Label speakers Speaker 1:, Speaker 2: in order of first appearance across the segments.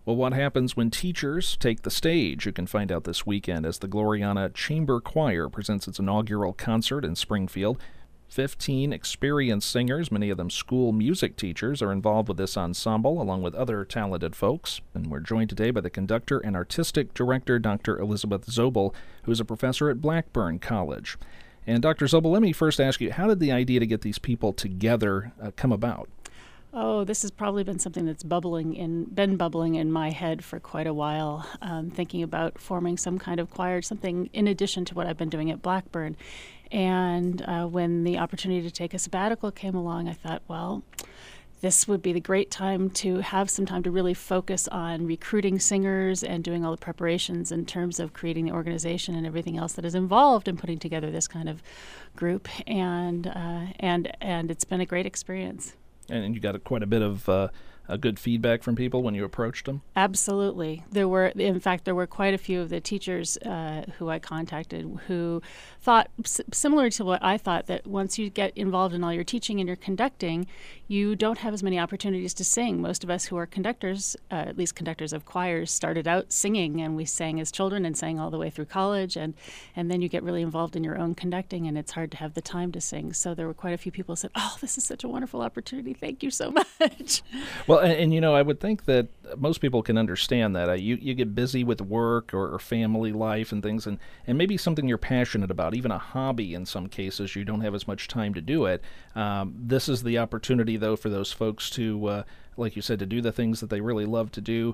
Speaker 1: Well, what happens when teachers take the stage? You can find out this weekend as the Gloriana Chamber Choir presents its inaugural concert in Springfield. 15 experienced singers, many of them school music teachers, are involved with this ensemble, along with other talented folks. And we're joined today by the conductor and artistic director, Dr. Elizabeth Zobel, who is a professor at Blackburn College. And Dr. Zobel, let me first ask you, how did the idea to get these people together come about?
Speaker 2: Oh, this has probably been something that's been bubbling in my head for quite a while, thinking about forming some kind of choir, something in addition to what I've been doing at Blackburn. And when the opportunity to take a sabbatical came along, I thought, well, this would be the great time to have some time to really focus on recruiting singers and doing all the preparations in terms of creating the organization and everything else that is involved in putting together this kind of group. And it's been a great experience.
Speaker 1: And you got quite a bit of good feedback from people when you approached them?
Speaker 2: Absolutely. There were quite a few of the teachers who I contacted who thought, similar to what I thought, that once you get involved in all your teaching and your conducting, you don't have as many opportunities to sing. Most of us who are conductors, at least conductors of choirs, started out singing, and we sang as children and sang all the way through college, and then you get really involved in your own conducting, and it's hard to have the time to sing. So there were quite a few people who said, oh, this is such a wonderful opportunity. Thank you so much.
Speaker 1: Well, and you know, I would think that most people can understand that. You get busy with work or family life and things, and maybe something you're passionate about, even a hobby in some cases, you don't have as much time to do it. This is the opportunity, though, for those folks to, like you said, to do the things that they really love to do.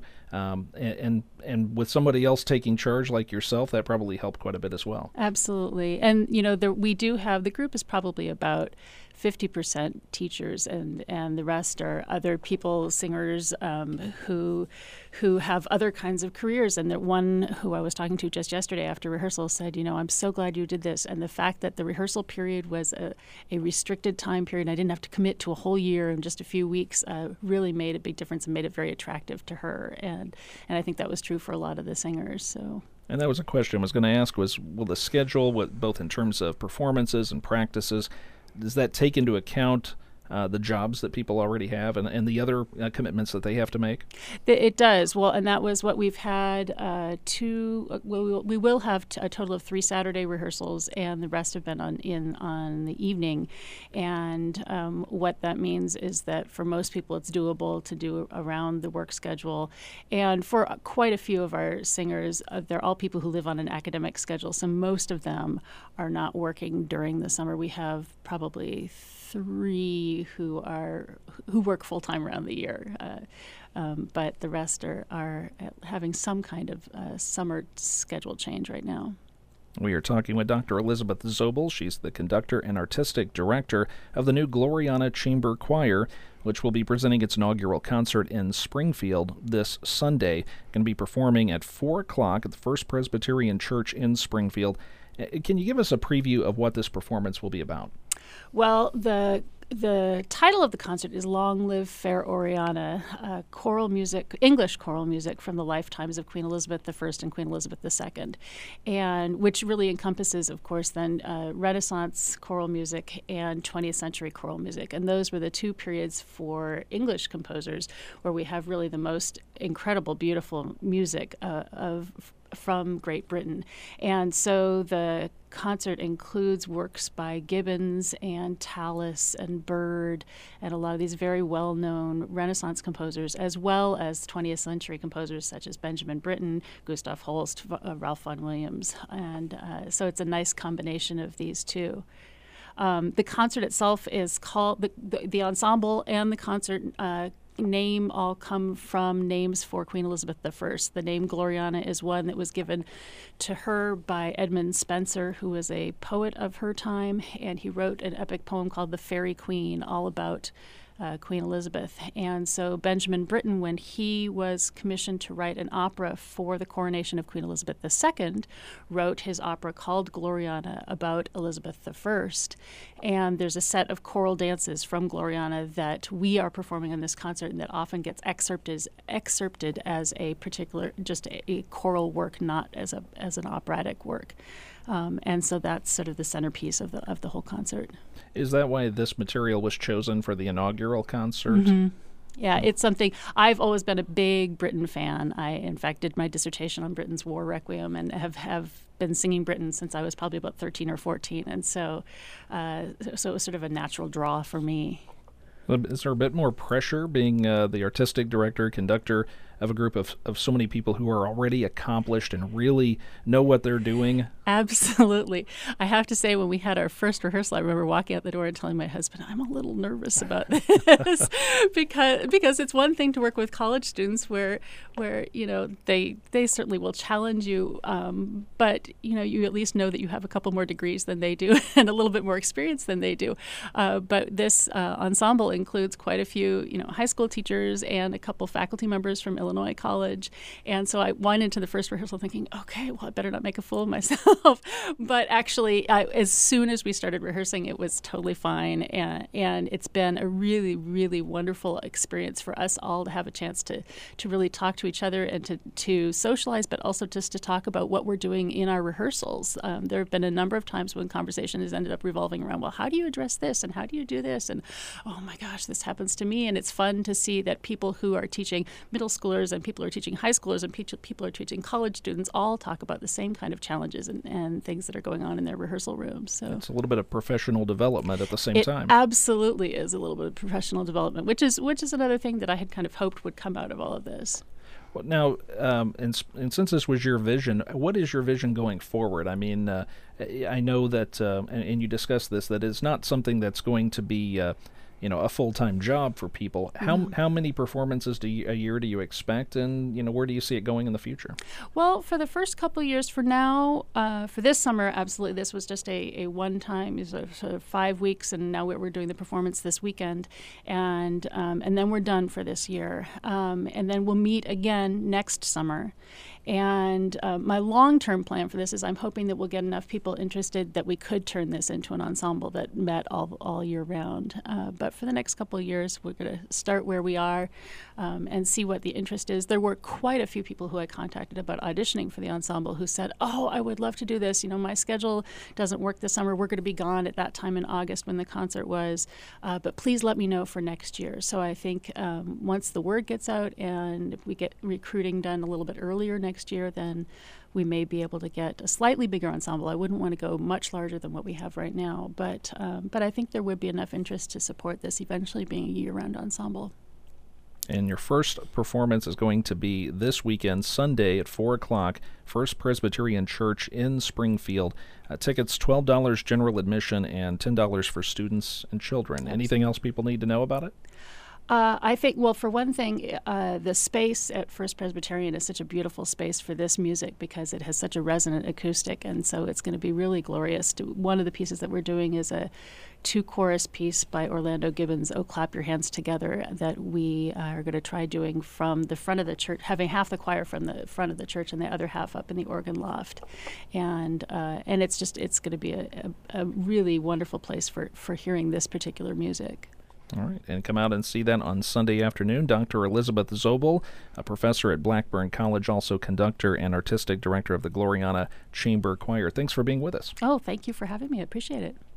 Speaker 1: And with somebody else taking charge like yourself, that probably helped quite a bit as well.
Speaker 2: Absolutely. And, you know, we do have, the group is probably about 50% teachers, and the rest are other people, singers who have other kinds of careers. And the one who I was talking to just yesterday after rehearsal said, you know, I'm so glad you did this. And the fact that the rehearsal period was a restricted time period, I didn't have to commit to a whole year in just a few weeks, really made a big difference and made it very attractive to her. And I think that was true for a lot of the singers. So.
Speaker 1: And that was a question I was going to ask was, will the schedule, both in terms of performances and practices, does that take into account the jobs that people already have and the other commitments that they have to make?
Speaker 2: It does. Well, and that was what we've had we will have a total of 3 Saturday rehearsals, and the rest have been on the evening. And what that means is that for most people it's doable to do around the work schedule. And for quite a few of our singers, they're all people who live on an academic schedule, so most of them are not working during the summer. We have probably 3 who work full-time around the year, but the rest are having some kind of summer schedule change right now.
Speaker 1: We are talking with Dr. Elizabeth Zobel. She's the conductor and artistic director of the new Gloriana Chamber Choir, which will be presenting its inaugural concert in Springfield this Sunday. Going to be performing at 4 o'clock at the First Presbyterian Church in Springfield. Can you give us a preview of what this performance will be about?
Speaker 2: Well, the title of the concert is Long Live Fair Oriana, choral music, English choral music from the lifetimes of Queen Elizabeth I and Queen Elizabeth II, and which really encompasses, of course, then Renaissance choral music and 20th century choral music. And those were the 2 periods for English composers where we have really the most incredible, beautiful music from Great Britain. And so the concert includes works by Gibbons and Tallis and Byrd and a lot of these very well-known Renaissance composers, as well as 20th century composers such as Benjamin Britten, Gustav Holst, Ralph Vaughan Williams. And so it's a nice combination of these 2. The concert itself is called, the ensemble and the concert name all come from names for Queen Elizabeth I. The name Gloriana is one that was given to her by Edmund Spenser, who was a poet of her time, and he wrote an epic poem called The Faerie Queen, all about Queen Elizabeth. And so Benjamin Britten, when he was commissioned to write an opera for the coronation of Queen Elizabeth II, wrote his opera called Gloriana about Elizabeth I. And there's a set of choral dances from Gloriana that we are performing in this concert, and that often gets excerpted as a particular, just a choral work, not as an operatic work. And so that's sort of the centerpiece of the whole concert.
Speaker 1: Is that why this material was chosen for the inaugural concert?
Speaker 2: Mm-hmm. Yeah, it's something. I've always been a big Britten fan. I, in fact, did my dissertation on Britten's War Requiem and have been singing Britten since I was probably about 13 or 14. And so it was sort of a natural draw for me.
Speaker 1: Is there a bit more pressure being the artistic director, conductor of a group of so many people who are already accomplished and really know what they're doing?
Speaker 2: Absolutely. I have to say, when we had our first rehearsal, I remember walking out the door and telling my husband, I'm a little nervous about this because it's one thing to work with college students where they certainly will challenge you, but you at least know that you have a couple more degrees than they do and a little bit more experience than they do. But this ensemble includes quite a few high school teachers and a couple faculty members from Illinois College, and so I went into the first rehearsal thinking, okay, well, I better not make a fool of myself. But actually, as soon as we started rehearsing, it was totally fine, and it's been a really, really wonderful experience for us all to have a chance to really talk to each other and to socialize, but also just to talk about what we're doing in our rehearsals. There have been a number of times when conversation has ended up revolving around, well, how do you address this, and how do you do this, and oh my gosh, this happens to me. And it's fun to see that people who are teaching middle schoolers and people who are teaching high schoolers and people who are teaching college students all talk about the same kind of challenges and things that are going on in their rehearsal rooms. So
Speaker 1: it's a little bit of professional development at the same time.
Speaker 2: It absolutely is a little bit of professional development, which is another thing that I had kind of hoped would come out of all of this.
Speaker 1: Well, now, and since this was your vision, what is your vision going forward? I mean, I know that, and you discussed this, that it's not something that's going to be a full-time job for people. How many performances a year do you expect, and where do you see it going in the future?
Speaker 2: Well, for the first couple of years, for now, for this summer, absolutely, this was just a one-time, sort of 5 weeks, and now we're doing the performance this weekend, and then we're done for this year, and then we'll meet again next summer. And my long-term plan for this is I'm hoping that we'll get enough people interested that we could turn this into an ensemble that met all year round. But for the next couple of years, we're going to start where we are and see what the interest is. There were quite a few people who I contacted about auditioning for the ensemble who said, oh, I would love to do this. My schedule doesn't work this summer. We're going to be gone at that time in August when the concert was. But please let me know for next year. So I think once the word gets out and if we get recruiting done a little bit earlier next year, then we may be able to get a slightly bigger ensemble. I wouldn't want to go much larger than what we have right now, but I think there would be enough interest to support this eventually being a year-round ensemble.
Speaker 1: And your first performance is going to be this weekend, Sunday at 4 o'clock, First Presbyterian Church in Springfield. Tickets $12 general admission and $10 for students and children. Absolutely. Anything else people need to know about it?
Speaker 2: I think, well, for one thing, the space at First Presbyterian is such a beautiful space for this music because it has such a resonant acoustic, and so it's going to be really glorious. One of the pieces that we're doing is a 2-chorus piece by Orlando Gibbons, Oh Clap Your Hands Together, that we are going to try doing from the front of the church, having half the choir from the front of the church and the other half up in the organ loft. And it's going to be a really wonderful place for hearing this particular music.
Speaker 1: All right, and come out and see that on Sunday afternoon. Dr. Elizabeth Zobel, a professor at Blackburn College, also conductor and artistic director of the Gloriana Chamber Choir. Thanks for being with us.
Speaker 2: Oh, thank you for having me. I appreciate it.